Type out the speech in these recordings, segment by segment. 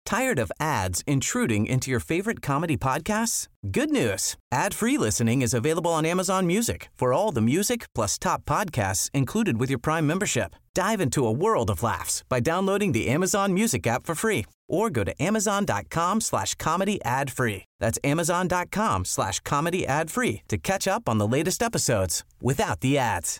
Tired of ads intruding into your favorite comedy podcasts? Good news. Ad-free listening is available on Amazon Music for all the music plus top podcasts included with your Prime membership. Dive into a world of laughs by downloading the Amazon Music app for free or go to amazon.com/comedy ad-free. That's amazon.com/comedy ad-free to catch up on the latest episodes without the ads.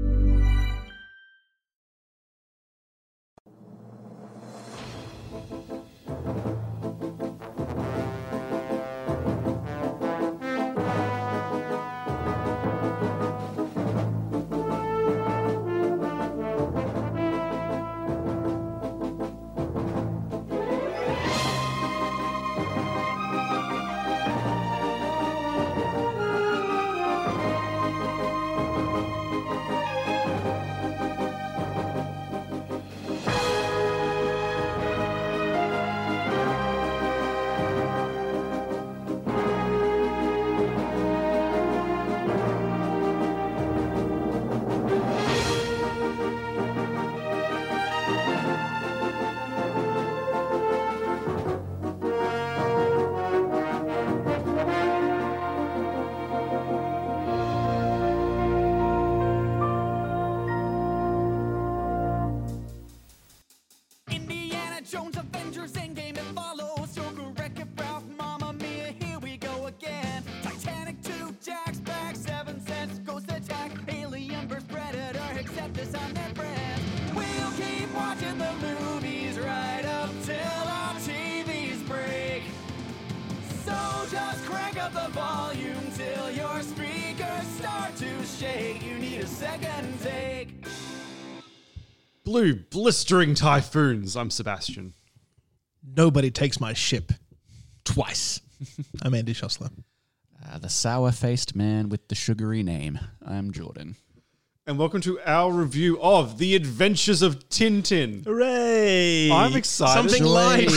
the volume till your speakers start to shake. You need a second take. Blue blistering typhoons. I'm Sebastian. Nobody takes my ship. Twice. I'm Andy Schossler. The sour-faced man with the sugary name. I'm Jordan. And welcome to our review of The Adventures of Tintin. Hooray! I'm excited. Something light.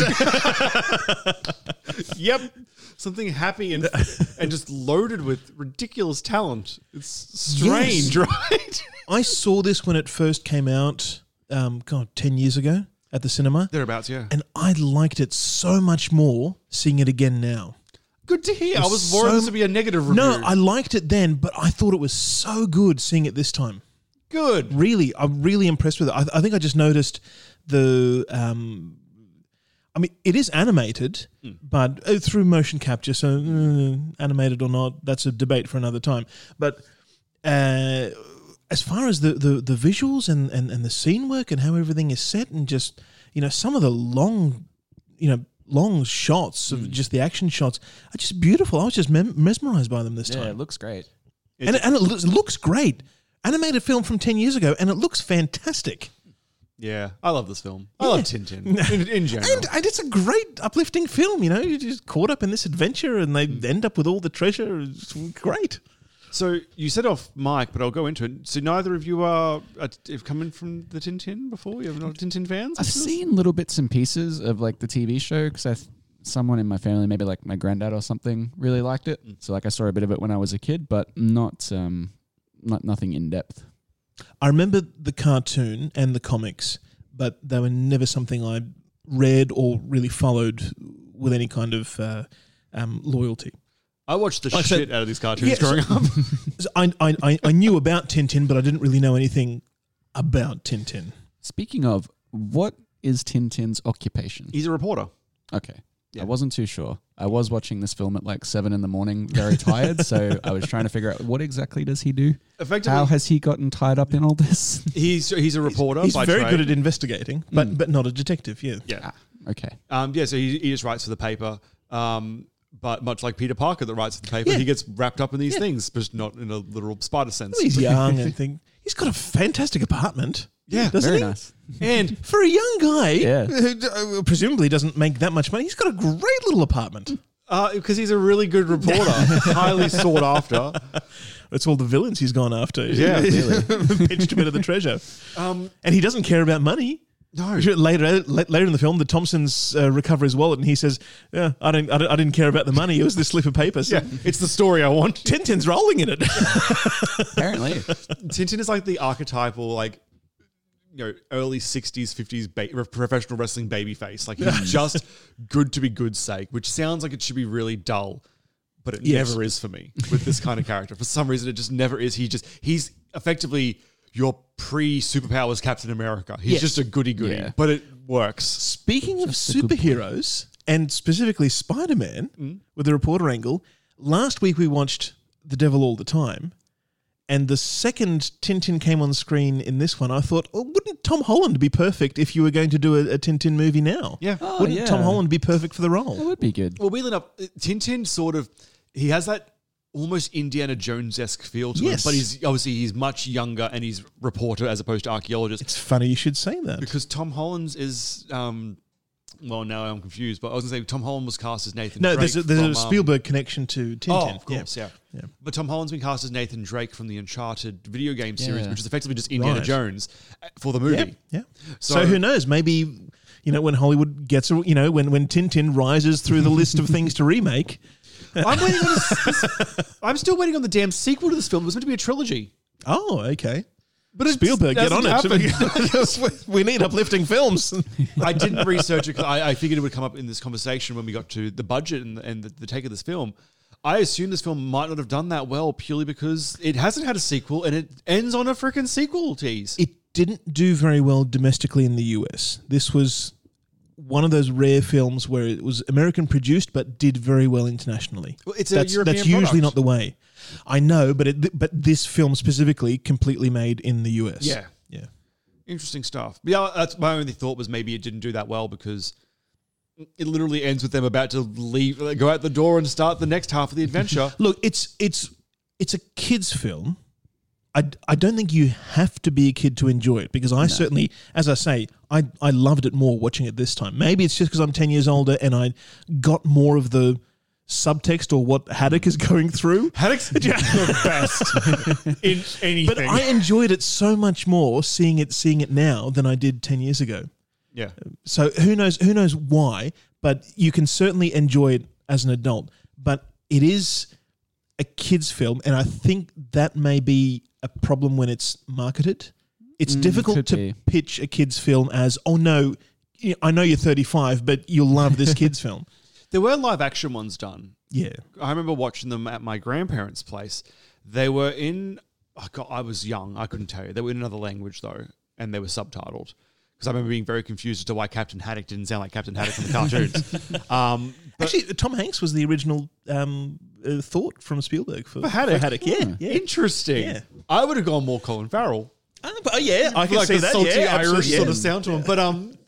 Yep. Something happy and just loaded with ridiculous talent. It's strange, right? I saw this when it first came out, 10 years ago at the cinema. Thereabouts, yeah. And I liked it so much more seeing it again now. Good to hear. I was worried this would be a negative review. No, I liked it then, but I thought it was so good seeing it this time. Good. Really, I'm really impressed with it. I think I just noticed the... it is animated, but through motion capture, so animated or not, that's a debate for another time. But as far as the visuals and the scene work and how everything is set and just, some of the long shots of just the action shots are just beautiful. I was just mesmerized by them this time. Yeah, it looks great. And it looks great. Animated film from 10 years ago, and it looks fantastic. Yeah, I love this film. I love Tintin in general. And it's a great, uplifting film, You're just caught up in this adventure and they end up with all the treasure. It's great. So you said off mic, but I'll go into it. So neither of you have come in from the Tintin before? You're not Tintin fans? I've seen little bits and pieces of like the TV show because someone in my family, maybe like my granddad or something, really liked it. So like I saw a bit of it when I was a kid, but not nothing in depth. I remember the cartoon and the comics, but they were never something I read or really followed with any kind of loyalty. I watched the shit out of these cartoons growing up. I knew about Tintin, but I didn't really know anything about Tintin. Speaking of, what is Tintin's occupation? He's a reporter. Okay. Yeah. I wasn't too sure. I was watching this film at like 7 a.m, very tired, so I was trying to figure out what exactly does he do? Effectively, how has he gotten tied up in all this? He's a reporter. He's by very trade. good at investigating, but not a detective. Yeah. Yeah. Okay. So he just writes for the paper. But much like Peter Parker that writes for the paper, he gets wrapped up in these things, but not in a literal spider sense. Well, he's young and he's got a fantastic apartment. Yeah, doesn't very he? nice. And for a young guy, yeah. Presumably doesn't make that much money, he's got a great little apartment. Because he's a really good reporter, highly sought after. It's all the villains he's gone after. Yeah, really. Pinched a bit of the treasure. And he doesn't care about money. No. Later in the film, the Thompsons recover his wallet, and he says, "Yeah, I didn't care about the money. It was this slip of paper." So yeah, it's the story I want. Tintin's rolling in it. Apparently, Tintin is like the archetypal early 60s, 50s professional wrestling baby face. Like he's just good to be good's sake, which sounds like it should be really dull, but it never is for me with this kind of character. For some reason, it just never is. He's effectively your pre-superpowers Captain America. He's just a goody-goody, but it works. Speaking of superheroes, and specifically Spider-Man, with the reporter angle, last week we watched The Devil All the Time, and the second Tintin came on screen in this one, I thought, wouldn't Tom Holland be perfect if you were going to do a Tintin movie now? Yeah. Wouldn't Tom Holland be perfect for the role? That would be good. Well, weirdly enough, Tintin he has that almost Indiana Jones-esque feel to him, but he's much younger and he's reporter as opposed to archaeologist. It's funny you should say that. Because Tom Holland is, well, now I'm confused, but I was going to say Tom Holland was cast as Nathan No, Drake. there's a Spielberg connection to Tintin. Oh, of course, yeah. But Tom Holland's been cast as Nathan Drake from the Uncharted video game series, which is effectively just Indiana Jones for the movie. Yeah. So who knows? Maybe, when Hollywood gets, when Tintin rises through the list of things to remake. I'm still waiting on the damn sequel to this film. It was meant to be a trilogy. Oh, okay. But Spielberg, get on it. We need uplifting films. I didn't research it because I figured it would come up in this conversation when we got to the budget and the take of this film. I assumed this film might not have done that well purely because it hasn't had a sequel and it ends on a freaking sequel tease. It didn't do very well domestically in the US. This was one of those rare films where it was American produced but did very well internationally. Well, it's a European That's usually product. not the way. I know, but this film specifically completely made in the US. Yeah. Interesting stuff. But yeah, that's my only thought was maybe it didn't do that well because it literally ends with them about to leave, go out the door and start the next half of the adventure. Look, it's a kid's film. I don't think you have to be a kid to enjoy it because I certainly, as I say, I loved it more watching it this time. Maybe it's just because I'm 10 years older and I got more of the subtext or what Haddock is going through. Haddock's the best in anything. But I enjoyed it so much more seeing it now than I did 10 years ago. Yeah. So who knows why, but you can certainly enjoy it as an adult. But it is a kid's film, and I think that may be a problem when it's marketed. It's difficult to pitch a kid's film as, oh no, I know you're 35, but you'll love this kid's film. There were live action ones done. Yeah. I remember watching them at my grandparents' place. They were in, I was young, I couldn't tell you. They were in another language though, and they were subtitled. Because I remember being very confused as to why Captain Haddock didn't sound like Captain Haddock from the cartoons. Actually, Tom Hanks was the original thought from Spielberg for Haddock. Yeah. Interesting. Yeah. I would have gone more Colin Farrell. I can like see the that. salty Yeah, Irish absolutely, sort of sound to him. But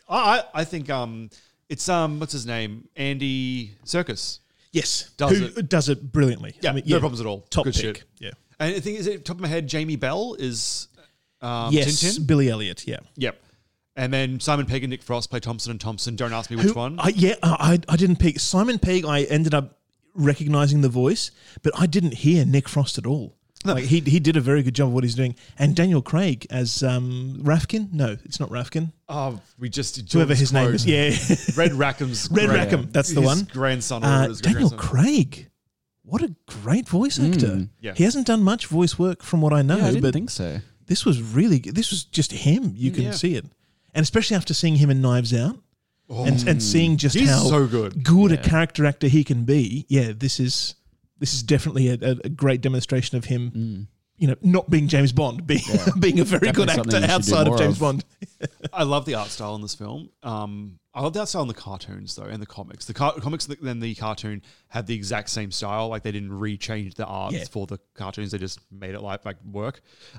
I think it's what's his name? Andy Serkis. Yes, does it brilliantly. Yeah, no problems at all. Top Good pick. shit. Yeah. And I think is it top of my head, Jamie Bell is Yes, Tintin. Billy Elliot. Yeah. Yep. And then Simon Pegg and Nick Frost play Thompson and Thompson. Don't ask me which one. I didn't pick Simon Pegg. I ended up recognizing the voice, but I didn't hear Nick Frost at all. No. Like he did a very good job of what he's doing. And Daniel Craig as Rafkin. No, it's not Rafkin. Oh, we just whoever his name is. Yeah, Red Rackham's Red Rackham. That's the one. Grandson. Daniel Craig. What a great voice actor. Yeah. He hasn't done much voice work from what I know. I didn't but think so. This was really good. This was just him. You can see it. And especially after seeing him in Knives Out and seeing just He's how so good a character actor he can be. Yeah, this is definitely a great demonstration of him, not being James Bond, being a very good actor outside of James Bond. I love the art style in this film. I love the art style in the cartoons, though, and the comics. The comics and the cartoon had the exact same style. Like, they didn't rechange the art for the cartoons. They just made it like work.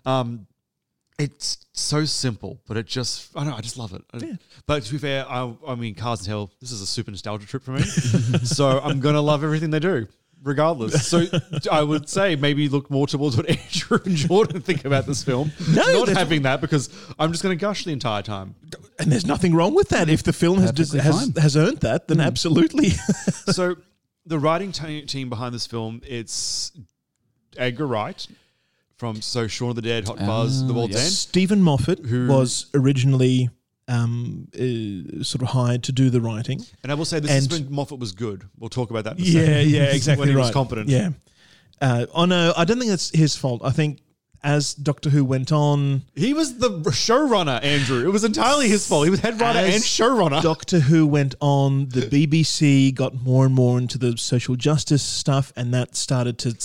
It's so simple, but it just, I don't know, I just love it. Yeah. But to be fair, I mean, Cars and Hell, this is a super nostalgia trip for me. So I'm going to love everything they do, regardless. So I would say maybe look more towards what Andrew and Jordan think about this film. Not having that, because I'm just going to gush the entire time. And there's nothing wrong with that. If the film has earned that, then absolutely. So the writing team behind this film, it's Edgar Wright, from Shaun of the Dead, Hot Fuzz, The World's End. Stephen Moffat was originally sort of hired to do the writing. And I will say this is when Moffat was good. We'll talk about that in a second. second. Yeah, exactly when he right. was competent. Yeah. No, I don't think that's his fault. I think as Doctor Who went on, He was the showrunner, Andrew. It was entirely his fault. He was head writer and showrunner. Doctor Who went on, the BBC got more and more into the social justice stuff, and that started to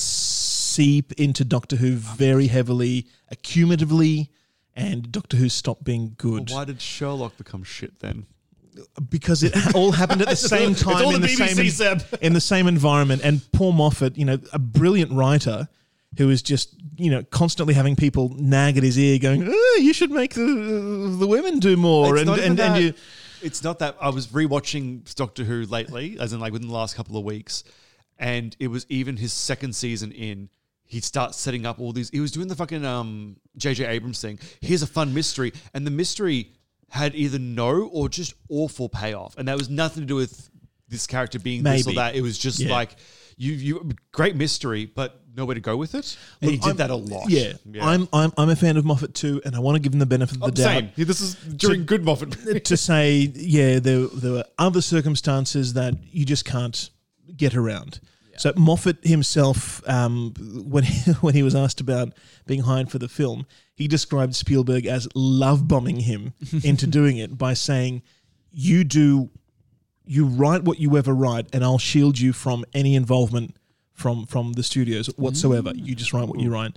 seep into Doctor Who very heavily, accumulatively, and Doctor Who stopped being good. Why did Sherlock become shit then? Because it all happened at the same time all in the the BBC, same Seb. in the same environment. And Paul Moffat, a brilliant writer who is just constantly having people nag at his ear, going, "You should make the women do more." It's not even and that. you, It's not that. I was rewatching Doctor Who lately, as in like within the last couple of weeks, and it was even his second season in. He'd start setting up all these. He was doing the fucking J.J. Abrams thing. Here's a fun mystery, and the mystery had either no or just awful payoff, and that was nothing to do with this character being this or Maybe. that. It was just like you great mystery, but nowhere to go with it. And he did that a lot. Yeah. I'm a fan of Moffat too, and I want to give him the benefit of the doubt. Same. This is during good Moffat. To say, there were other circumstances that you just can't get around. So Moffat himself, when he was asked about being hired for the film, he described Spielberg as love bombing him into doing it by saying, "You write what you ever write, and I'll shield you from any involvement from the studios whatsoever. You just write what you write."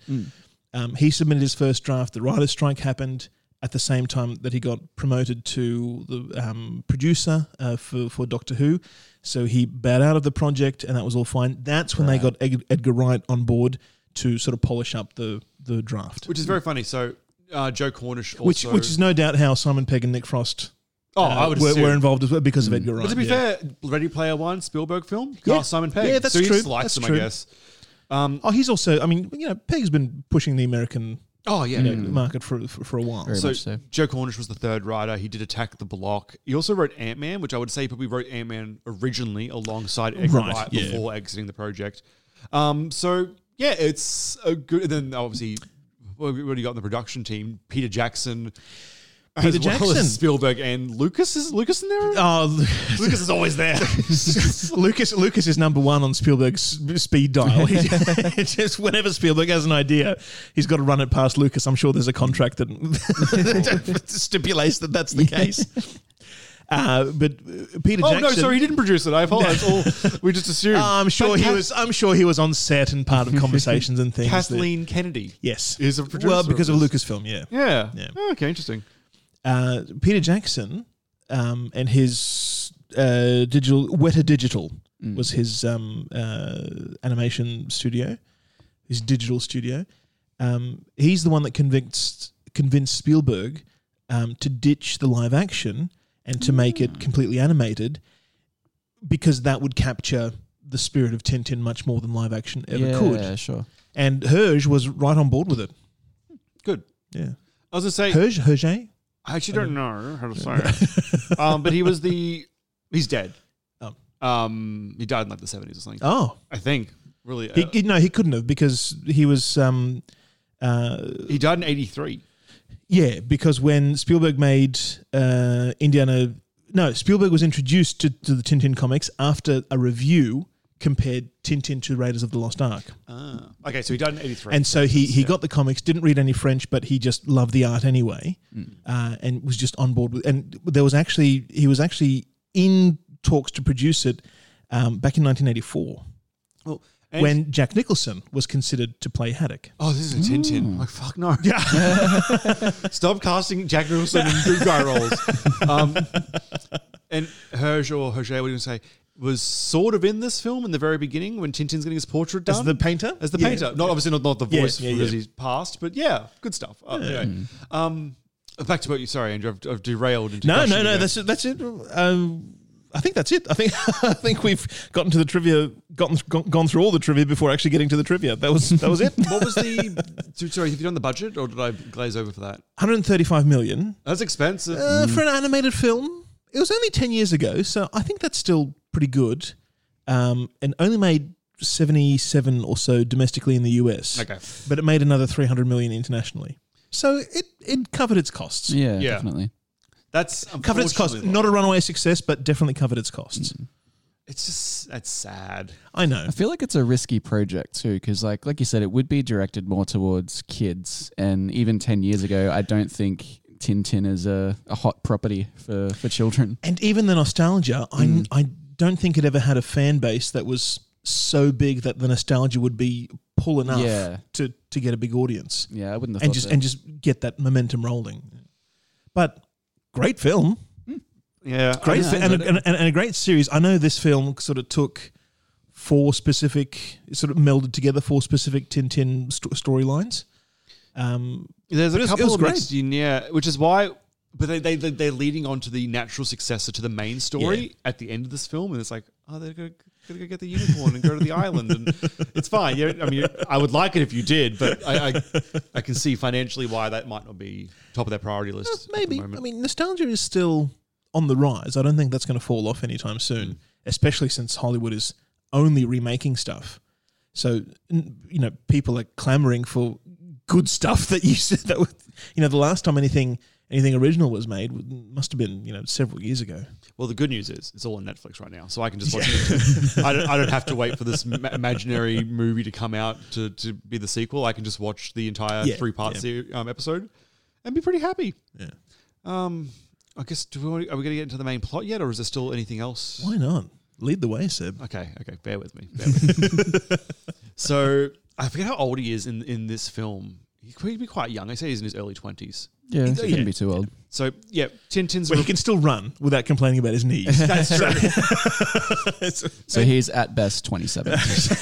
He submitted his first draft. The writer's strike happened at the same time that he got promoted to the producer for Doctor Who. So he bowed out of the project, and that was all fine. That's when they got Edgar Wright on board to sort of polish up the draft. Which is very funny. So Joe Cornish also... Which is no doubt how Simon Pegg and Nick Frost I would were assume. involved as well because of Edgar Wright. But to be fair, Ready Player One, Spielberg film, Yeah. Simon Pegg. Yeah, that's so he true. just likes That's them, true. I guess. He's also, Pegg's been pushing the American Oh, yeah. market for a while. Very much so. Joe Cornish was the third writer. He did Attack the Block. He also wrote Ant-Man, which I would say he probably wrote Ant-Man originally alongside Edgar Right, Wright yeah. before exiting the project. It's a good... And then obviously, what do you got in the production team? Peter Jackson... Peter as well Jackson. as Spielberg and Lucas. Is Lucas in there? Oh, Lucas is always there. Lucas is number one on Spielberg's speed dial. It's just whenever Spielberg has an idea, he's got to run it past Lucas. I'm sure there's a contract that stipulates that that's the case. But Peter Jackson. Oh, no, sorry, he didn't produce it. I apologize. We just assumed. I'm sure he was on set and part of conversations and things. Kathleen Kennedy. Yes, is a producer. Well, because of this. Lucasfilm, yeah. Yeah. Oh, okay, interesting. Peter Jackson and his Weta Digital was his animation studio, his digital studio. He's the one that convinced Spielberg to ditch the live action and to make it completely animated, because that would capture the spirit of Tintin much more than live action ever could. Yeah, sure. And Hergé was right on board with it. Good. Yeah. I was going to say... Hergé? I actually don't know how to say it. But he's dead. Oh. He died in like the 70s or something. Oh. I think. Really. He couldn't have, because he was... he died in 83. Yeah, because when Spielberg made Spielberg was introduced to the Tintin comics after a review compared Tintin to Raiders of the Lost Ark. Okay, so he died in 83. And so he got the comics, didn't read any French, but he just loved the art anyway, and was just on board with. And he was actually in talks to produce it back in 1984, when Jack Nicholson was considered to play Haddock. Oh, this is a Tintin. Like, fuck no. Yeah. Stop casting Jack Nicholson in good guy roles. And Hergé, what do you say? Was sort of in this film in the very beginning when Tintin's getting his portrait done. As the painter? As the painter. Not obviously not the voice because he's passed, but yeah, good stuff. Anyway, back to what you... Sorry, Andrew, I've derailed into... No, again. that's it. I think that's it. I think we've gotten to the trivia, gone through all the trivia before actually getting to the trivia. That was it. What was the... Sorry, have you done the budget or did I glaze over for that? 135 million. That's expensive. For an animated film. It was only 10 years ago, so I think that's still pretty good. And only made 77 or so domestically in the US. Okay. But it made another 300 million internationally. So it covered its costs. Yeah, Yeah. definitely. That's Covered its costs. Not a runaway success, but definitely covered its costs. that's sad. I know. I feel like it's a risky project too, because like you said, it would be directed more towards kids, and even 10 years ago, I don't think Tintin is a hot property for children. And even the nostalgia, I don't think it ever had a fan base that was so big that the nostalgia would be pull enough to get a big audience. Yeah, I wouldn't have and thought just that. and just get that momentum rolling. But great film. Yeah, Great I and enjoyed a great series. I know this film sort of took four specific Tintin storylines. There's But a it couple was of great. mixed in, which is why. But they're leading on to the natural successor to the main story at the end of this film, and it's like, oh, they're gonna go get the unicorn and go to the island, and it's fine. Yeah, I mean, I would like it if you did, but I can see financially why that might not be top of their priority list. Maybe. At the moment. I mean, nostalgia is still on the rise. I don't think that's going to fall off anytime soon, especially since Hollywood is only remaking stuff. So, people are clamoring for good stuff that you said that, the last time anything original was made must have been, several years ago. Well, the good news is it's all on Netflix right now, so I can just watch it. I don't have to wait for this imaginary movie to come out to be the sequel. I can just watch the entire 3-part episode and be pretty happy. Yeah. I guess are we going to get into the main plot yet, or is there still anything else? Why not? Lead the way, Seb. Okay, bear with me. So I forget how old he is in this film. He could be quite young. I say he's in his early 20s. Yeah, he couldn't be too old. So, Tintin's... Well, he can still run without complaining about his knees. That's true. So he's at best 27.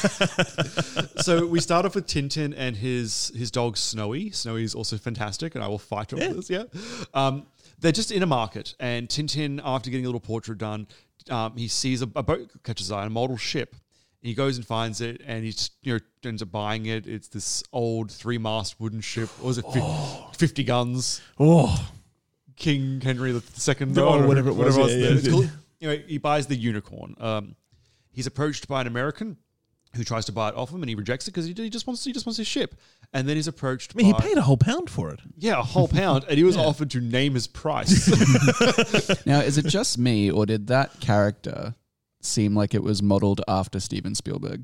So we start off with Tintin and his dog Snowy. Snowy is also fantastic, and I will fight over this, they're just in a market, and Tintin, after getting a little portrait done, he sees a boat catches his eye, a model ship. He goes and finds it, and he just, ends up buying it. It's this old 3-mast wooden ship. What was it? 50 guns. Oh, King Henry II. or whatever it was. It's called. He buys the unicorn. He's approached by an American who tries to buy it off him, and he rejects it because he just wants his ship. And then he's approached. He paid a whole £1 for it. Yeah, a whole £1, and he was offered to name his price. Now, is it just me, or did that character seem like it was modeled after Steven Spielberg?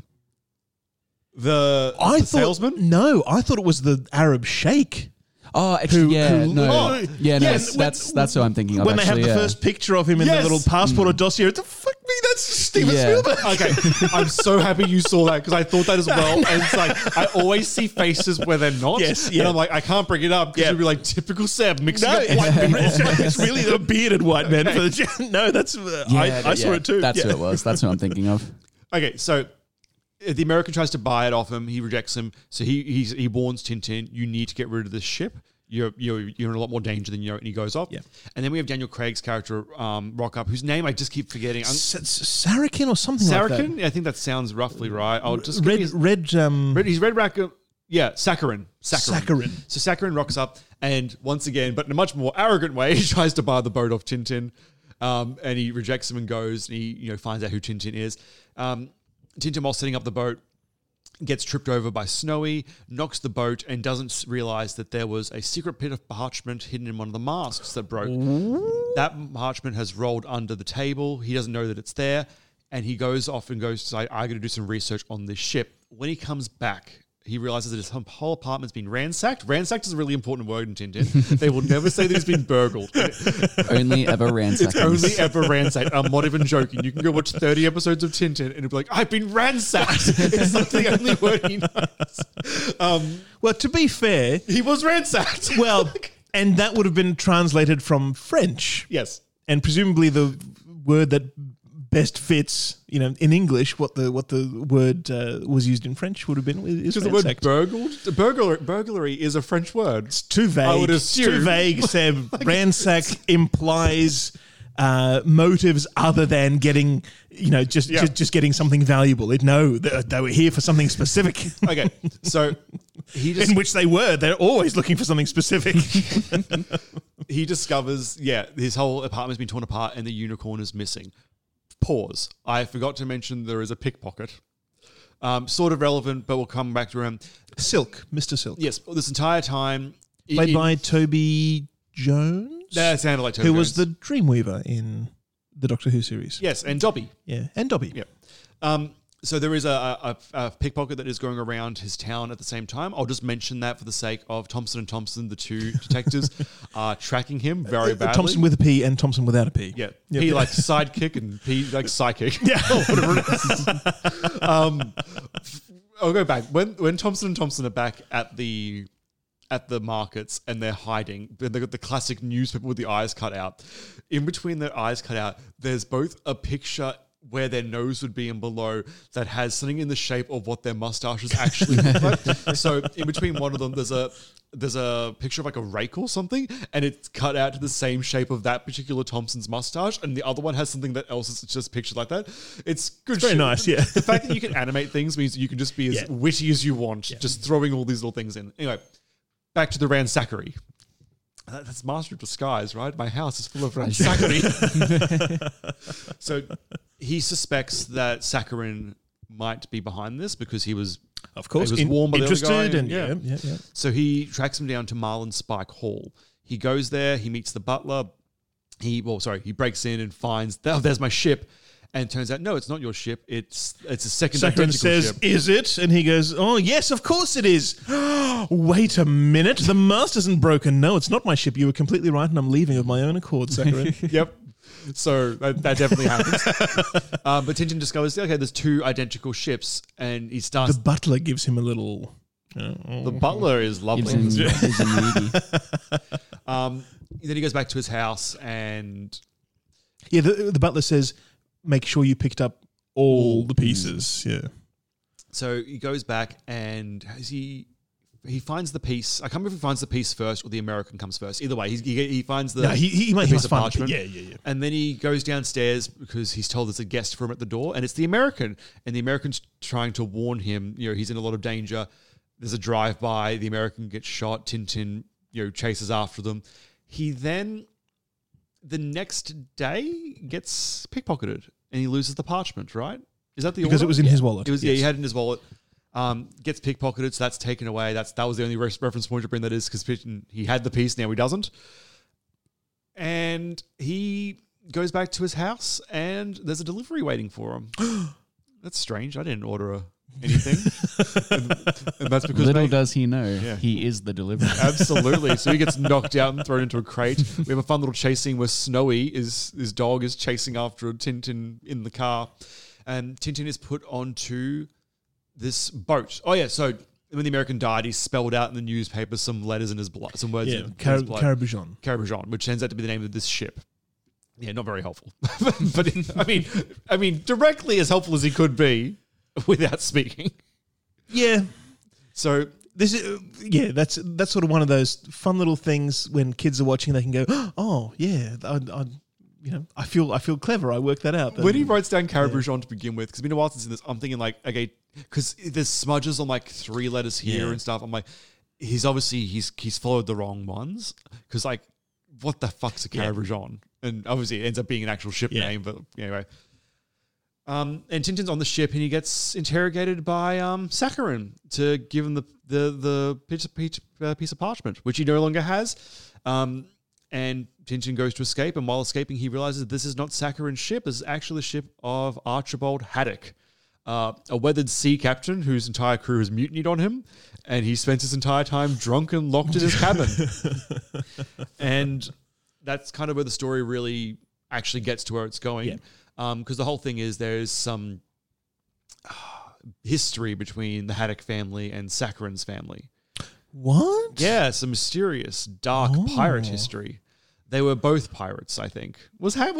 The salesman? No, I thought it was the Arab sheikh. Oh, actually, Yes, that's who I'm thinking of. When actually, they have the first picture of him in the little passport or dossier, it's fuck me, that's Steven Spielberg. Okay, I'm so happy you saw that because I thought that as well. And it's like, I always see faces where they're not. Yes, And I'm like, I can't bring it up because it'd be like typical Seb mixing up white people. It's really the bearded white man. No, that's I saw it too. That's who it was. That's who I'm thinking of. Okay, so the American tries to buy it off him. He rejects him. So he warns Tintin, you need to get rid of this ship. You're in a lot more danger than you know, and he goes off. Yeah. And then we have Daniel Craig's character rock up, whose name I just keep forgetting. Sarakin or something like that. Sarakin? I think that sounds roughly right. I'll just He's Red Raccoon. Yeah, Sakharin. So Sakharin rocks up, and once again, but in a much more arrogant way, he tries to buy the boat off Tintin, and he rejects him and goes. And he finds out who Tintin is. Tintin, while setting up the boat, gets tripped over by Snowy, knocks the boat, and doesn't realize that there was a secret bit of parchment hidden in one of the masks that broke. That parchment has rolled under the table. He doesn't know that it's there, and he goes off and goes to say, I got to do some research on this ship. When he comes back, he realizes that his whole apartment's been ransacked. Ransacked is a really important word in Tintin. They will never say that it's been burgled. Only ever ransacked. It's only ever ransacked. I'm not even joking. You can go watch 30 episodes of Tintin and it'll be like, I've been ransacked. It's like the only word he knows. Well, to be fair, he was ransacked. Well, and that would have been translated from French. Yes. And presumably the word that best fits, in English, what the word was used in French would have been is because the word burglary is a French word. It's too vague. I would assume. It's too vague, Seb. Ransack implies motives other than getting, just getting something valuable. They were here for something specific. Okay, so in which they were. They're always looking for something specific. He discovers, his whole apartment's been torn apart and the unicorn is missing. Pause. I forgot to mention there is a pickpocket. Sort of relevant, but we'll come back to him. Mr. Silk. Yes, this entire time. Played by Toby Jones. That sounded like Toby Who Jones. was the Dreamweaver in the Doctor Who series. Yes, and Dobby. Yeah, and Dobby. Yeah. So there is a pickpocket that is going around his town at the same time. I'll just mention that for the sake of Thompson and Thompson, the two detectives, are tracking him very badly. Thompson with a P and Thompson without a P. Yeah. Yep. P like sidekick and P like psychic. Yeah. Whatever it is. I'll go back. When Thompson and Thompson are back at the markets and they're hiding, they've got the classic newspaper with the eyes cut out. In between their eyes cut out, there's both a picture where their nose would be and below that has something in the shape of what their mustaches actually look like. So in between one of them, there's a picture of like a rake or something, and it's cut out to the same shape of that particular Thompson's mustache, and the other one has something that else is just pictured like that. It's good. Very nice, yeah. The fact that you can animate things means you can just be as witty as you want, just throwing all these little things in. Anyway, back to the ransackery. That's Master of Disguise, right? My house is full of ransackery. So he suspects that Sakharine might be behind this because he was, Of course, he was warned by the other interested guy, and yeah. So he tracks him down to Marlin Spike Hall. He goes there. He meets the butler. He breaks in and finds, there's my ship. And it turns out, no, it's not your ship. It's a second Sakharine identical says, ship. "Is it?" And he goes, "Oh, yes, of course it is." Wait a minute. The mast isn't broken. No, it's not my ship. You were completely right, and I'm leaving of my own accord, Sakharine. Yep. So that definitely happens. But Tintin discovers, okay, there's two identical ships, and he starts. The butler gives him a little... The butler is lovely. Gives him needy. Then he goes back to his house, and Yeah, the butler says, make sure you picked up all the pieces. Yeah. so he goes back, and he finds the piece. I can't remember if he finds the piece first or the American comes first. Either way, he finds the, No, he the piece must of find parchment. Yeah. And then he goes downstairs because he's told there's a guest for him at the door, and it's the American. And the American's trying to warn him, he's in a lot of danger. There's a drive-by. The American gets shot. Tintin, chases after them. He then, the next day, gets pickpocketed, and he loses the parchment, right? Is that the Because order? it was in his wallet. It was, yes. he had it in his wallet. Gets pickpocketed, so that's taken away. That was the only reference point to bring that is because he had the piece, now he doesn't. And he goes back to his house, and there's a delivery waiting for him. That's strange. I didn't order anything. and that's because Little does he know, he is the deliverer. Absolutely. So he gets knocked out and thrown into a crate. We have a fun little chase scene where Snowy, his dog, is chasing after Tintin in the car. And Tintin is put onto this boat. Oh, yeah. So when the American died, he spelled out in the newspaper some letters in his blood, some words in his blood. Carabujon. Which turns out to be the name of this ship. Yeah, not very helpful. But I mean, directly as helpful as he could be without speaking. Yeah. So this is that's sort of one of those fun little things when kids are watching. They can go, oh yeah, I feel clever. I worked that out. When he writes down Carabujon to begin with, because it's been a while since I've seen this, I'm thinking like, okay, because there's smudges on like 3 letters here and stuff. I'm like, he's followed the wrong ones because like, what the fuck's a Carabujon? And obviously it ends up being an actual ship name, but anyway. And Tintin's on the ship, and he gets interrogated by Sakharine to give him the piece of parchment, which he no longer has. And Tintin goes to escape, and while escaping, he realizes this is not Sakharine's ship. This is actually the ship of Archibald Haddock, a weathered sea captain whose entire crew has mutinied on him, and he spends his entire time drunk and locked in his cabin. And that's kind of where the story really actually gets to where it's going. Yeah. Because the whole thing is there's some history between the Haddock family and Sakharine's family. What? Yeah, some mysterious, dark pirate history. They were both pirates, I think. Was Haddock...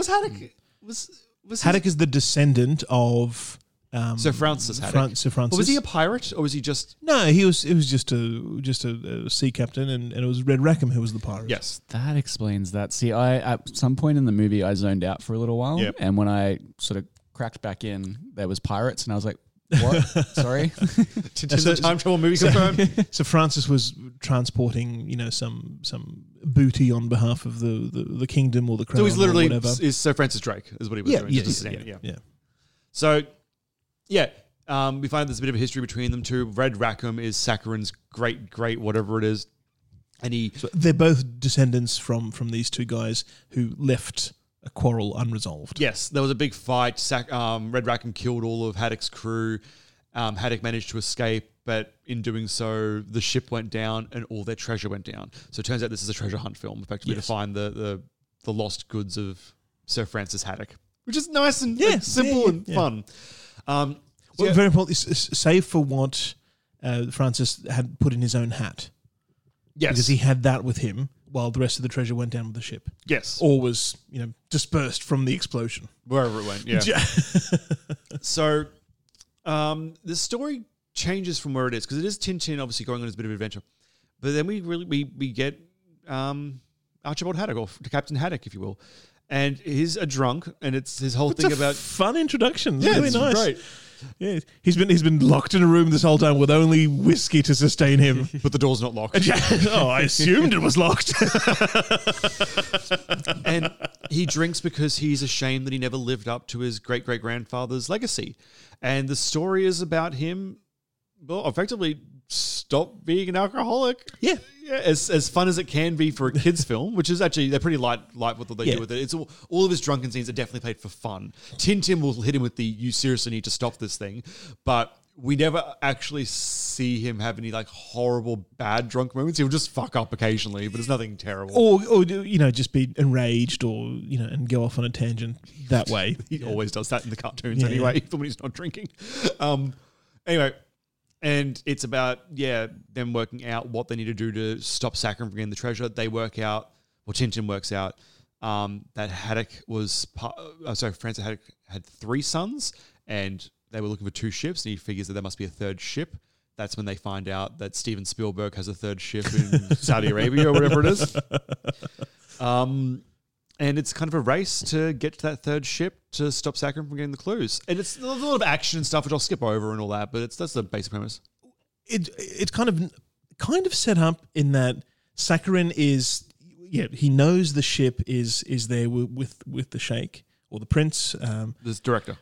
Was Haddock is the descendant of... Sir Francis Haddock. Sir Francis. Or was he a pirate, or was he just... No, it was just a sea captain, and it was Red Rackham who was the pirate. Yes. That explains that. See, at some point in the movie, I zoned out for a little while, and when I sort of cracked back in, there was pirates, and I was like, what? Sorry? Time travel movie confirmed. So Francis was transporting, some booty on behalf of the kingdom or the crown. So he's literally... or whatever. Is Sir Francis Drake, is what he was doing. Yeah. So... Yeah, we find there's a bit of a history between them two. Red Rackham is Sakharine's great whatever it is, and So they're both descendants from these two guys who left quarrel unresolved. Yes, there was a big fight. Red Rackham killed all of Haddock's crew. Haddock managed to escape, but in doing so, the ship went down and all their treasure went down. So it turns out this is a treasure hunt film, effectively, to find the lost goods of Sir Francis Haddock, which is nice and simple and fun. Well, very important, save for what Francis had put in his own hat. Yes. Because he had that with him while the rest of the treasure went down with the ship. Yes. Or was, dispersed from the explosion. Wherever it went, yeah. So the story changes from where it is, because it is Tintin obviously going on his bit of adventure. But then we get Archibald Haddock, or Captain Haddock, if you will. And he's a drunk, and it's his whole thing about fun introduction. Yeah, really it's nice. great. Yeah, he's been locked in a room this whole time with only whiskey to sustain him. But the door's not locked. Oh, I assumed it was locked. And he drinks because he's ashamed that he never lived up to his great-great-grandfather's legacy. And the story is about him, well, effectively stop being an alcoholic. Yeah. As fun as it can be for a kid's film, which is actually, they're pretty light with what they do with it. It's all of his drunken scenes are definitely played for fun. Tintin will hit him with the, you seriously need to stop this thing. But we never actually see him have any like horrible bad drunk moments. He'll just fuck up occasionally, but it's nothing terrible. Or just be enraged or, and go off on a tangent that way. He always does that in the cartoons anyway, even when he's not drinking. Anyway, and it's about, them working out what they need to do to stop Saccharin from getting the treasure. They work out, Tintin works out, that Haddock was, Francis Haddock had 3 sons, and they were looking for 2 ships, and he figures that there must be a 3rd ship. That's when they find out that Steven Spielberg has a 3rd ship in Saudi Arabia or whatever it is. And it's kind of a race to get to that 3rd ship to stop Saccharin from getting the clues. And it's a lot of action and stuff, which I'll skip over and all that, but that's the basic premise. It's kind of set up in that Saccharin is, he knows the ship is there with the sheikh or the prince. This director.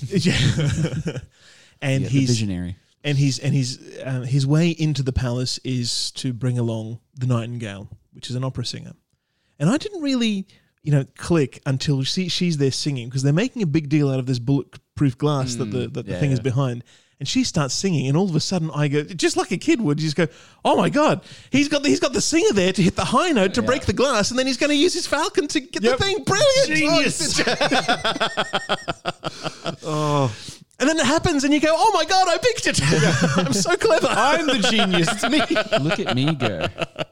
And he's the visionary. And his way into the palace is to bring along the Nightingale, which is an opera singer. And I didn't really, click until she's there singing, because they're making a big deal out of this bulletproof glass that the thing is behind. And she starts singing, and all of a sudden I go, just like a kid would, you just go, oh my God, he's got the singer there to hit the high note to break the glass, and then he's going to use his falcon to get the thing. Brilliant. Genius. And then it happens, and you go, oh my God, I picked it. I'm so clever. I'm the genius. It's me. Look at me go.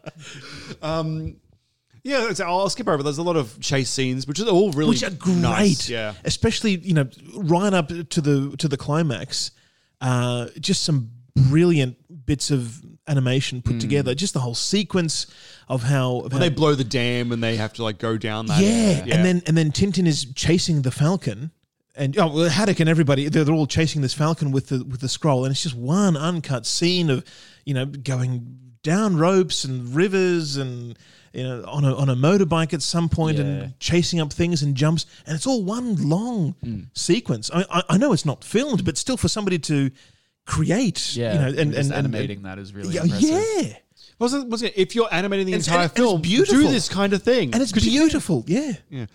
I'll skip over. There's a lot of chase scenes, which are all really which are great. Nice. Yeah, especially right up to the climax. Just some brilliant bits of animation put together. Just the whole sequence of how when they blow the dam and they have to go down that. Yeah. And then Tintin is chasing the falcon. And Haddock and everybody, they're all chasing this falcon with the scroll, and it's just one uncut scene of, going down ropes and rivers and on a motorbike at some point and chasing up things and jumps, and it's all one long sequence. I know it's not filmed, but still for somebody to create, and animating that is really impressive. Yeah. If you're animating the entire film, it's beautiful. Do this kind of thing, and it's beautiful. Yeah.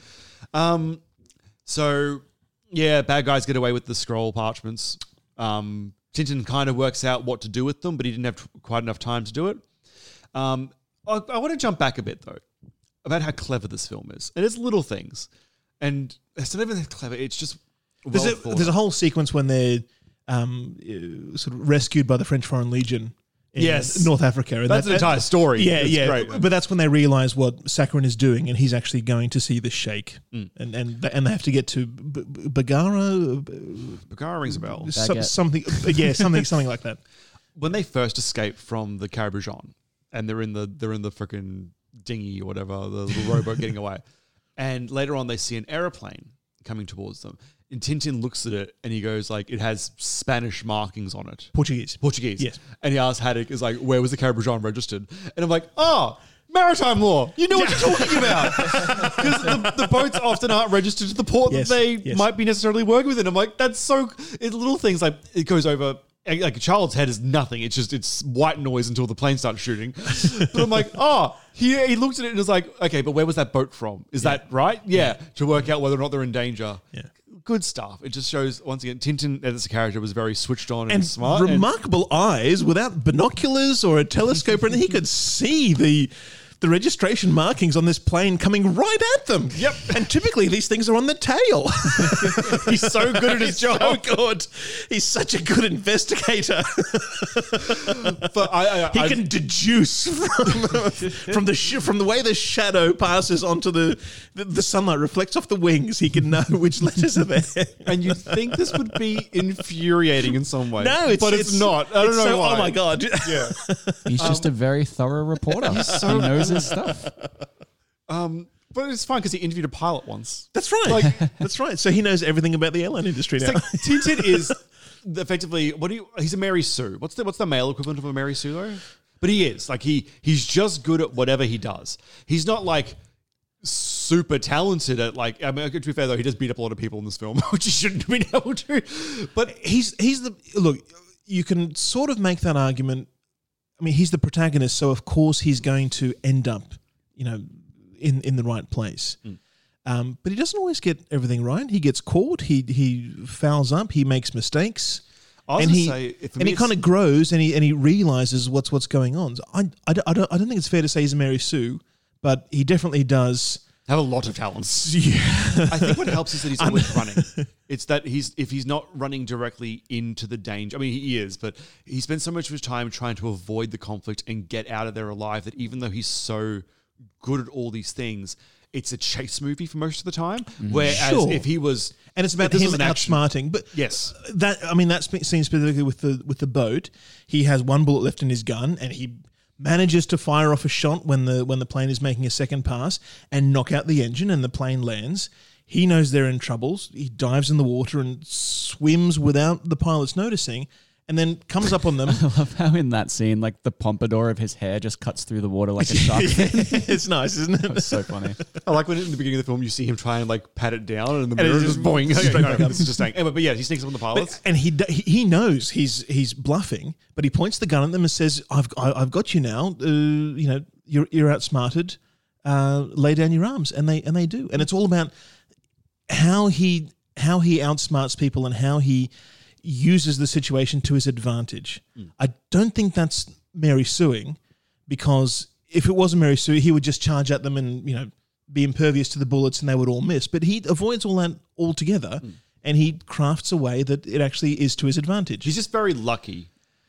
So. Yeah, bad guys get away with the scroll parchments. Tintin kind of works out what to do with them, but he didn't have quite enough time to do it. I want to jump back a bit, though, about how clever this film is. And it's little things. And it's not even that clever. It's just There's a whole sequence when they're sort of rescued by the French Foreign Legion in North Africa. And that's an entire story. Yeah, great. But that's when they realise what Saccharin is doing, and he's actually going to see the sheikh. And they have to get to Bagara. Bagara rings a bell. Something like that. When they first escape from the Carabujan, and they're in the freaking dinghy or whatever, the little rowboat getting away, and later on they see an aeroplane coming towards them. And Tintin looks at it and he goes it has Spanish markings on it. Portuguese. Yes. And he asks Haddock, where was the Carabujan registered? And I'm like, maritime law. You know what you're talking about. Because the boats often aren't registered to the port that they might be necessarily working with. And I'm like, that's so... It's little things it goes over like a child's head is nothing. It's white noise until the plane starts shooting. But I'm like, he looked at it and was like, okay, but where was that boat from? Is that right? Yeah, to work out whether or not they're in danger. Yeah. Good stuff. It just shows, once again, Tintin as a character was very switched on and smart. Remarkable eyes without binoculars or a telescope or anything. He could see the registration markings on this plane coming right at them. Yep. And typically these things are on the tail. He's so good at his job. So good. He's such a good investigator. But he can deduce from the way the shadow passes onto the sunlight reflects off the wings. He can know which letters are there. And you'd think this would be infuriating in some way. No, it's not. I don't know why. Oh my God. Yeah. He's just a very thorough reporter. He knows his stuff. But it's fine because he interviewed a pilot once. That's right. That's right. So he knows everything about the airline industry now. Like, Tintin is effectively he's a Mary Sue. What's the male equivalent of a Mary Sue though? But he is like he's just good at whatever he does. He's not like super talented at like. I mean, to be fair though, he does beat up a lot of people in this film, which he shouldn't have been able to. But he's the look. You can sort of make that argument. I mean, he's the protagonist, so of course he's going to end up, in the right place. But he doesn't always get everything right. He gets caught. He fouls up. He makes mistakes. And he kind of grows and he realizes what's going on. So I don't think it's fair to say he's a Mary Sue, but he definitely does have a lot of talents. Yeah. I think what helps is that he's always running. It's that if he's not running directly into the danger, I mean, he is, but he spends so much of his time trying to avoid the conflict and get out of there alive that even though he's so good at all these things, it's a chase movie for most of the time. Whereas if he was... And it's about him outsmarting. But yes. That scene specifically with the boat, he has one bullet left in his gun and he manages to fire off a shot when the plane is making a second pass and knock out the engine and the plane lands. He knows they're in trouble. He dives in the water and swims without the pilots noticing and then comes up on them. I love how in that scene, like the pompadour of his hair just cuts through the water like a shark fin. It's nice, isn't it? That's so funny. I like when in the beginning of the film you see him try and like pat it down and the mirror just boing. This is just saying. Anyway, but yeah, he sneaks up on the pilots. And he knows he's bluffing, but he points the gun at them and says, "I've got you now. You're outsmarted. Lay down your arms," and they do. And it's all about how he outsmarts people and how he uses the situation to his advantage. I don't think that's Mary Suing, because if it wasn't Mary Sue, he would just charge at them and be impervious to the bullets and they would all miss. But he avoids all that altogether, and he crafts a way that it actually is to his advantage. He's just very lucky.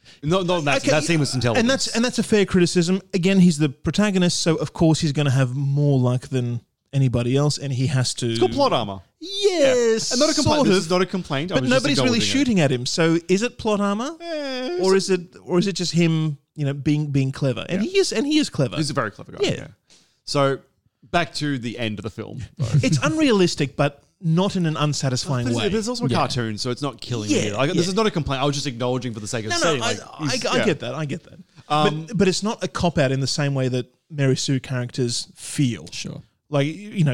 That seamless intelligence, and that's a fair criticism. Again, he's the protagonist, so of course he's going to have more luck than anybody else, and he has to. It's called plot armor. Yes, and not a complaint. This is not a complaint. But nobody's really shooting at him. So is it plot armor, or is it just him? Being clever, and he is clever. He's a very clever guy. Yeah. So back to the end of the film. It's unrealistic, but not in an unsatisfying way. There's also a cartoon, so it's not killing me. This is not a complaint. I was just acknowledging for the sake of saying. I get that. I get that. But it's not a cop out in the same way that Mary Sue characters feel. Sure. Like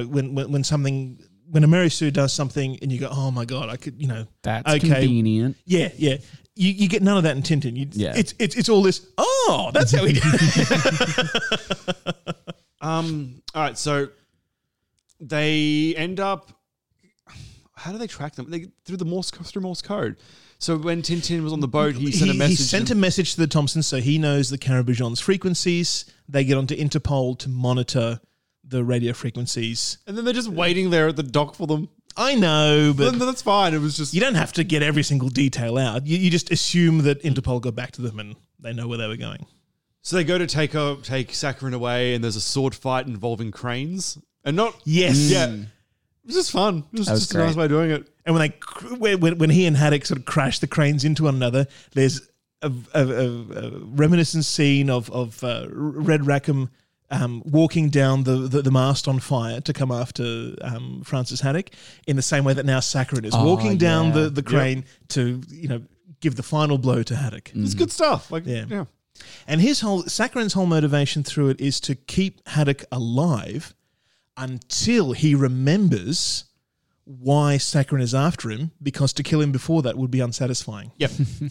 when a Mary Sue does something and you go, oh my God, I could, that's convenient. Yeah. You get none of that in Tintin. It's all this. Oh, that's how he did it. All right, so they end up. How do they track them? Through Morse code. So when Tintin was on the boat, he sent a message. He sent a message to the Thompsons, so he knows the Carabijon's frequencies. They get onto Interpol to monitor the radio frequencies, and then they're just waiting there at the dock for them. I know, but that's fine. It was just, you don't have to get every single detail out. You just assume that Interpol got back to them and they know where they were going. So they go to take Sakharine away, and there's a sword fight involving cranes, and not yes, yeah. It was just fun. It was just a nice way of doing it. And when he and Haddock sort of crash the cranes into one another, there's a reminiscent scene of Red Rackham walking down the mast on fire to come after Francis Haddock, in the same way that now Sakharine is walking down the crane to give the final blow to Haddock. It's good stuff. Yeah. And Sakharine's whole motivation through it is to keep Haddock alive until he remembers why Sakharine is after him, because to kill him before that would be unsatisfying. Yep.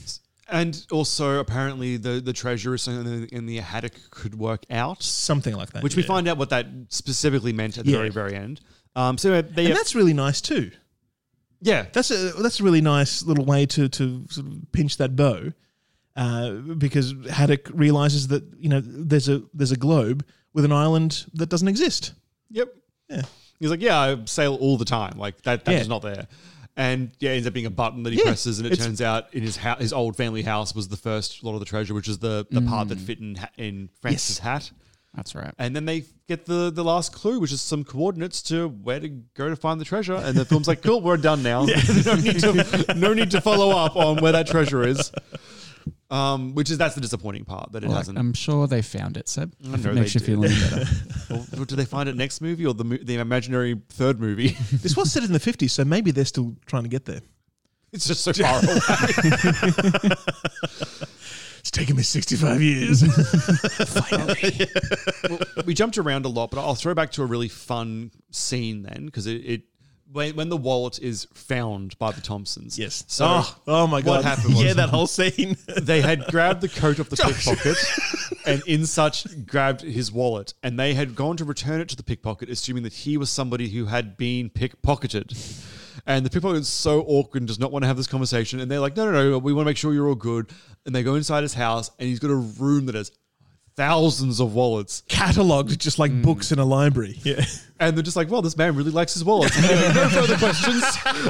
And also, apparently, the treasure is something in the haddock could work out, Something like that. which we find out what that specifically meant at the very, very end. So and that's really nice too. yeah, That's a really nice little way to sort of pinch that bow, because Haddock realizes that there's a globe with an island that doesn't exist. yep. Yeah. He's like, yeah, I sail all the time. Like that is not there. And yeah, it ends up being a button that he presses, and it turns out in his old family house was the first lot of the treasure, which is the part that fit in Francis' hat. That's right. And then they get the last clue, which is some coordinates to where to go to find the treasure. And the film's like, cool, we're done now. no need to follow up on where that treasure is. That's the disappointing part that it hasn't. I'm sure they found it, Seb. I If know it makes they you feel any better. Or do they find it next movie or the imaginary third movie? This was set in the 50s, so maybe they're still trying to get there. It's just so far away. It's taken me 65 years. We jumped around a lot, but I'll throw back to a really fun scene then, because when the wallet is found by the Thompsons. Yes. So oh my God. what happened was that whole scene. they had grabbed the coat off the pickpocket and in such grabbed his wallet, and they had gone to return it to the pickpocket, assuming that he was somebody who had been pickpocketed. And the pickpocket is so awkward and does not want to have this conversation. And they're like, no, we want to make sure you're all good. And they go inside his house, and he's got a room that has thousands of wallets. Catalogued just like books in a library. Yeah. And they're just like, well, this man really likes his wallets. No further questions.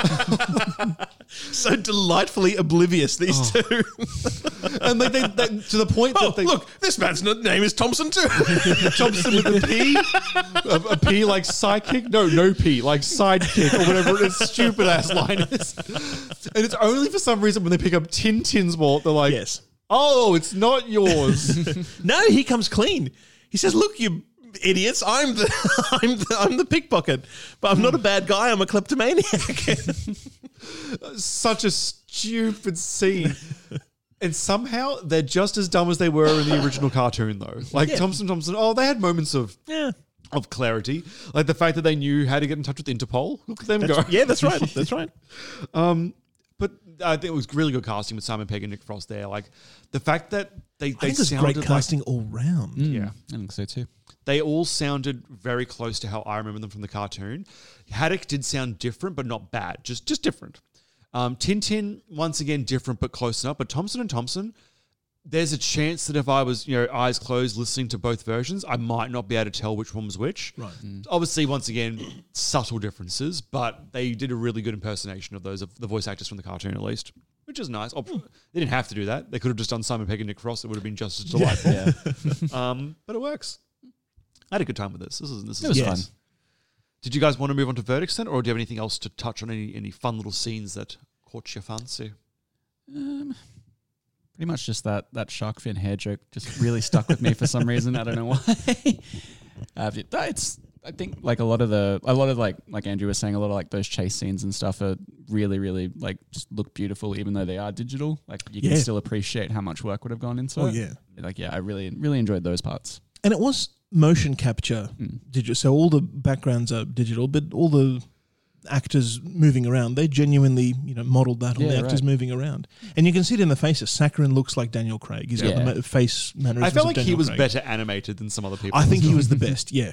So delightfully oblivious, these two. And like they to the point that they... look, this man's name is Thompson too. Thompson with a P? A P like sidekick? No P, like sidekick or whatever it is, stupid ass line is. And it's only for some reason when they pick up Tintin's wallet, they're like, Yes. oh, it's not yours. No, he comes clean. He says, look, you idiots, I'm the pickpocket. But I'm not a bad guy, I'm a kleptomaniac. Such a stupid scene. And somehow they're just as dumb as they were in the original cartoon, though. Like Thompson, they had moments of clarity. Like the fact that they knew how to get in touch with Interpol. Look at them go. Yeah, that's right. That's right. But I think it was really good casting with Simon Pegg and Nick Frost there. Like the fact that they I think it's sounded great casting all round. Yeah. I think so too. They all sounded very close to how I remember them from the cartoon. Haddock did sound different, but not bad. Just different. Tintin, once again, different, but close enough. But Thompson and Thompson, there's a chance that if I was, eyes closed listening to both versions, I might not be able to tell which one was which. Right. Obviously, once again, subtle differences, but they did a really good impersonation of those, of the voice actors from the cartoon at least, which is nice. They didn't have to do that. They could have just done Simon Pegg and Nick Frost. It would have been just as delightful. But it works. I had a good time with this. This is fun. Did you guys want to move on to verdicts then, or do you have anything else to touch on? Any fun little scenes that caught your fancy? Pretty much just that shark fin hair joke just really stuck with me for some reason. I don't know why. I think like a lot of like Andrew was saying, a lot of like those chase scenes and stuff are really, really like just look beautiful, even though they are digital. Like you can still appreciate how much work would have gone into it. I really, really enjoyed those parts. And it was motion capture digital, so all the backgrounds are digital, but all the actors moving around, they genuinely modeled that on the actors moving around, and you can see it in the faces. Sakharine looks like Daniel Craig. He's got the face mannerisms. I felt like he was Craig. better animated than some other people. I think he was the best. Yeah.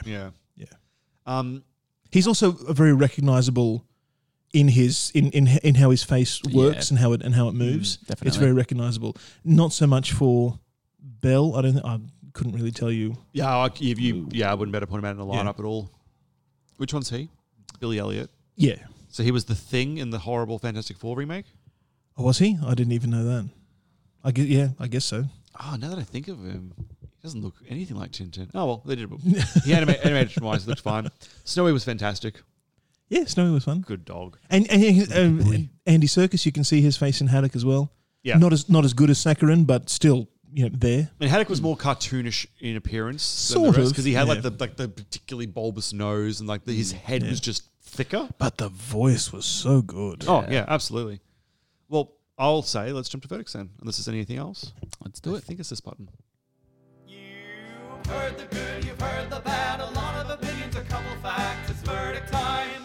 He's also very recognizable in his in how his face works and how it moves. Definitely, it's very recognizable. Not so much for Bell. I couldn't really tell you. I wouldn't better put him out in the lineup at all. Which one's he? Billy Elliot. Yeah. So he was the Thing in the horrible Fantastic Four remake? Oh, was he? I didn't even know that. I guess so. Oh, now that I think of him, he doesn't look anything like Tintin. Oh, well, they did. He animated wise, looked fine. Snowy was fantastic. Yeah, Snowy was fun. Good dog. And Andy Serkis, you can see his face in Haddock as well. Yeah. Not as good as Sakharine, but still, there. And Haddock was more cartoonish in appearance Sort than the rest, of, because he had the particularly bulbous nose and his head was just thicker. But the voice was so good. Oh, yeah, absolutely. Well, I'll say let's jump to verdicts then, unless there's anything else. Let's do it. I think it's this button. You've heard the good, you've heard the bad, a lot of opinions, a couple facts, it's verdict time.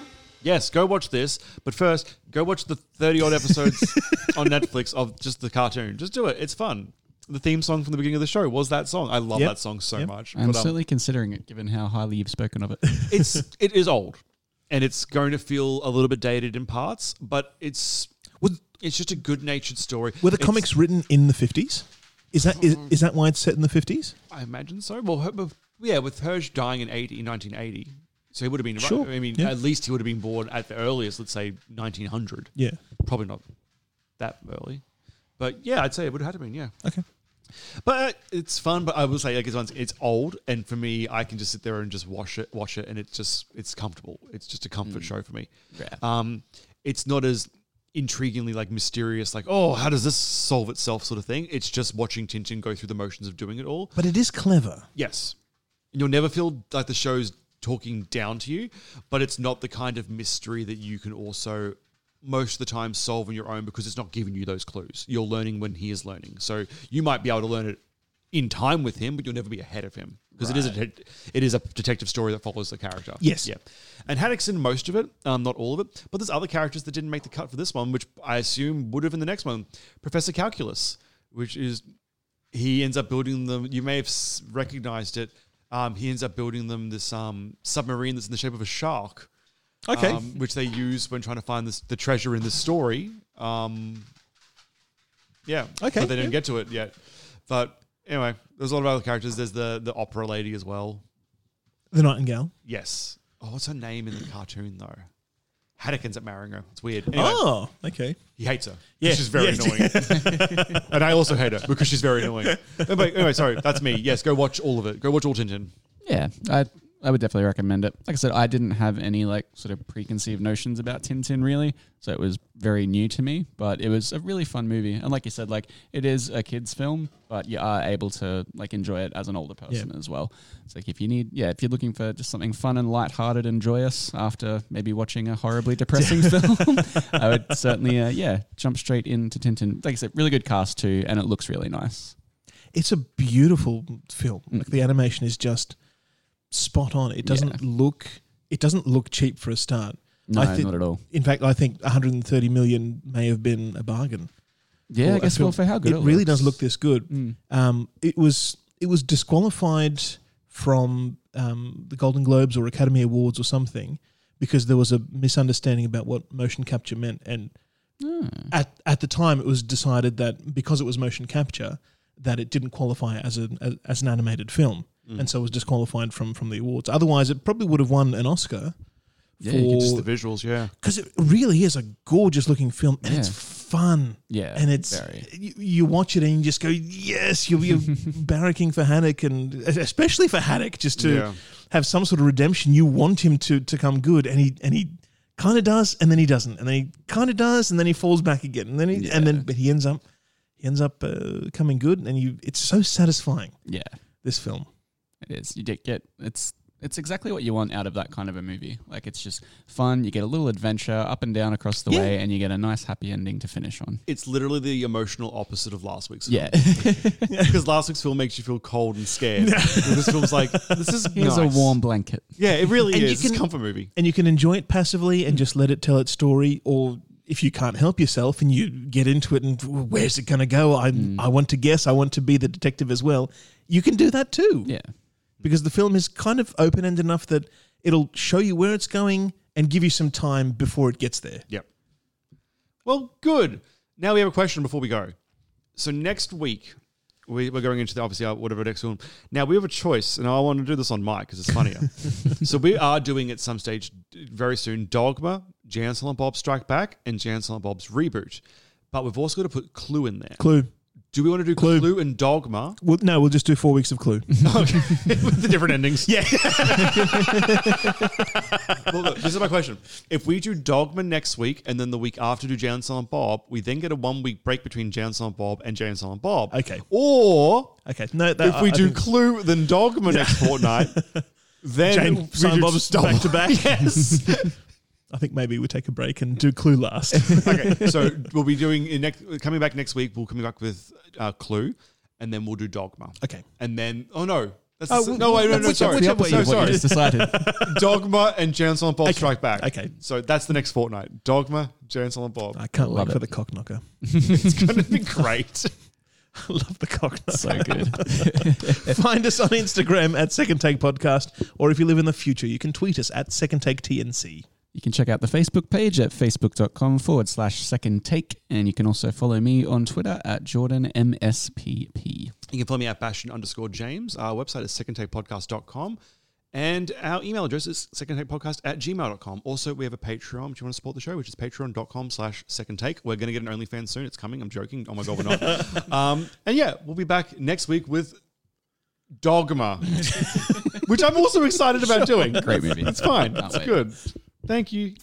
Yes, go watch this. But first, go watch the 30-odd episodes on Netflix of just the cartoon. Just do it. It's fun. The theme song from the beginning of the show was that song. I love that song so much. I'm certainly considering it, given how highly you've spoken of it. It is old, and it's going to feel a little bit dated in parts, but it's just a good-natured story. Were the comics written in the 50s? Is that why it's set in the 50s? I imagine so. Well, with Herge dying in 1980, so he would have been. Sure. I mean, Yeah. at least he would have been born at the earliest. Let's say 1900. Yeah. Probably not that early, but yeah, I'd say it would have had to been. Yeah. Okay. But it's fun. But I will say, it's old, and for me, I can just sit there and just watch it, and it's comfortable. It's just a comfort show for me. Yeah. It's not as intriguingly mysterious, oh, how does this solve itself sort of thing. It's just watching Tintin go through the motions of doing it all. But it is clever. Yes. You'll never feel like the show's talking down to you, but it's not the kind of mystery that you can also most of the time solve on your own because it's not giving you those clues. You're learning when he is learning. So you might be able to learn it in time with him, but you'll never be ahead of him because it is a detective story that follows the character. Yes. Yeah. And Haddock's in most of it, not all of it, but there's other characters that didn't make the cut for this one, which I assume would have in the next one. Professor Calculus, which is, he ends up building them, you may have recognized it, he ends up building them this submarine that's in the shape of a shark. Okay. Which they use when trying to find the treasure in the story. Yeah. Okay. But they didn't get to it yet. But anyway, there's a lot of other characters. There's the opera lady as well. The Nightingale. Yes. Oh, what's her name in the cartoon though? Haddock ends up marrying her. It's weird. Anyway, Oh, okay. he hates her. Yeah. She's very annoying. And I also hate her because she's very annoying. Anyway, sorry, that's me. Yes, go watch all of it. Go watch all Tintin. Yeah, I would definitely recommend it. Like I said, I didn't have any sort of preconceived notions about Tintin really, so it was very new to me. But it was a really fun movie, and like you said, it is a kids' film, but you are able to enjoy it as an older person as well. It's if you're looking for just something fun and lighthearted and joyous after maybe watching a horribly depressing film, I would certainly jump straight into Tintin. Like I said, really good cast too, and it looks really nice. It's a beautiful film. The animation is just spot on. It doesn't look cheap for a start. No, not at all. In fact, I think 130 million may have been a bargain. Yeah, I guess for how good it really looks. does look this good. It was disqualified from the Golden Globes or Academy Awards or something because there was a misunderstanding about what motion capture meant, and at the time it was decided that because it was motion capture that it didn't qualify as an animated film. And so it was disqualified from the awards. Otherwise, it probably would have won an Oscar. Yeah, just the visuals, yeah. Because it really is a gorgeous-looking film, and it's fun. Yeah, and it's you watch it and you just go, yes, you're barracking for Haddock, and especially for Haddock, just to have some sort of redemption. You want him to come good, and he kind of does, and then he doesn't, and then he kind of does, and then he falls back again, and then but he ends up coming good, and it's so satisfying. Yeah, this film. It is. You get it's exactly what you want out of that kind of a movie. It's just fun. You get a little adventure up and down across the way, and you get a nice happy ending to finish on. It's literally the emotional opposite of last week's film. Yeah. Because last week's film makes you feel cold and scared. This film's this is Here's nice. a warm blanket. Yeah, it really And is. It's a comfort movie. And you can enjoy it passively and just let it tell its story, or if you can't help yourself and you get into it and where's it going to go? I want to guess. I want to be the detective as well. You can do that too. Yeah. Because the film is kind of open-ended enough that it'll show you where it's going and give you some time before it gets there. Yep. Well, good. Now we have a question before we go. So next week, we're going into whatever next film. Now we have a choice, and I want to do this on mic because it's funnier. So we are doing at some stage very soon Dogma, Jay and Silent Bob Strike Back, and Jay and Silent Bob's Reboot. But we've also got to put Clue in there. Clue. Do we want to do Clue and Dogma? We'll just do 4 weeks of Clue. Okay. With the different endings. Yeah. Well, look, this is my question. If we do Dogma next week and then the week after do Jay and Silent Bob, we then get a 1 week break between Jay and Silent Bob and Jay and Silent Bob. Okay. Or No, if we do Clue then Dogma next fortnight, then Jay and we Silent do Bob's back to back. Yes. I think maybe we take a break and do Clue last. Okay, so we'll be doing coming back next week. We'll come back with Clue, and then we'll do Dogma. Okay. And then Sorry. It's decided. Dogma and Jay and Silent Bob Strike Back. Okay. So that's the next fortnight. Dogma, Jay and Silent Bob. I can't Love wait for it. the cock knocker. It's going to be great. I love the cock knocker. So good. Find us on Instagram at Second Take Podcast, or if you live in the future, you can tweet us at Second Take TNC. You can check out the Facebook page at facebook.com/second take. And you can also follow me on Twitter at JordanMSPP. You can follow me at Bastion_James. Our website is secondtakepodcast.com. And our email address is secondtakepodcast@gmail.com. Also, we have a Patreon if you want to support the show, which is patreon.com/secondtake. We're going to get an OnlyFans soon. It's coming. I'm joking. Oh my God, we're not. And yeah, we'll be back next week with Dogma, which I'm also excited about doing. Great movie. It's fine. Can't It's wait. good. Thank you.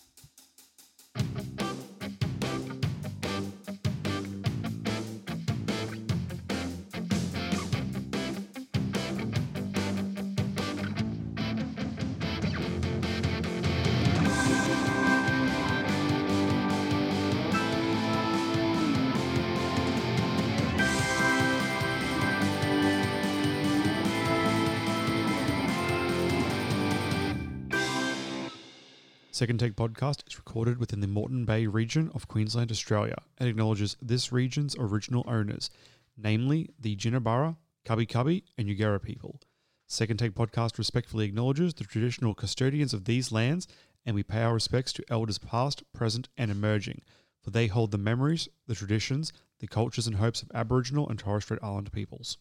Second Take Podcast is recorded within the Moreton Bay region of Queensland, Australia, and acknowledges this region's original owners, namely the Jinnabara, Cubby Cubby, and Yugera people. Second Take Podcast respectfully acknowledges the traditional custodians of these lands, and we pay our respects to elders past, present, and emerging, for they hold the memories, the traditions, the cultures and hopes of Aboriginal and Torres Strait Islander peoples.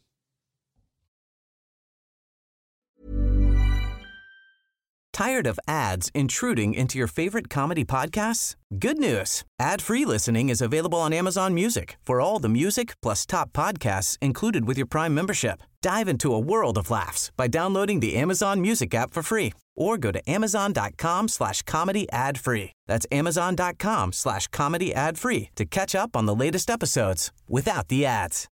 Tired of ads intruding into your favorite comedy podcasts? Good news. Ad-free listening is available on Amazon Music for all the music plus top podcasts included with your Prime membership. Dive into a world of laughs by downloading the Amazon Music app for free or go to amazon.com/comedy ad-free. That's amazon.com/comedy ad-free to catch up on the latest episodes without the ads.